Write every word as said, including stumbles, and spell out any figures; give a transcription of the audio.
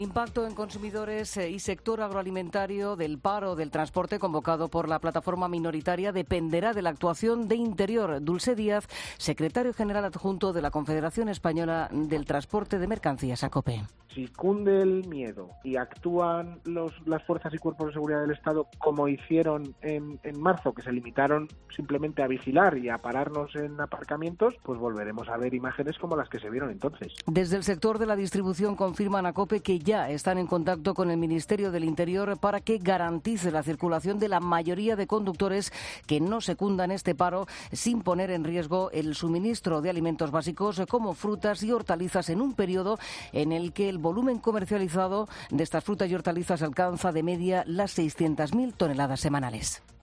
Impacto en consumidores y sector agroalimentario del paro del transporte convocado por la plataforma minoritaria dependerá de la actuación de Interior. Dulce Díaz, secretario general adjunto de la Confederación Española del Transporte de Mercancías, ACOPE. Si cunde el miedo y actúan los, las fuerzas y cuerpos de seguridad del Estado como hicieron en, en marzo, que se limitaron simplemente a vigilar y a pararnos en aparcamientos, pues volveremos a ver imágenes como las que se vieron entonces. Desde el sector de la distribución confirman a COPE que ya están en contacto con el Ministerio del Interior para que garantice la circulación de la mayoría de conductores que no secundan este paro sin poner en riesgo el suministro de alimentos básicos como frutas y hortalizas en un periodo en el que el volumen comercializado de estas frutas y hortalizas alcanza de media las seiscientas mil toneladas semanales.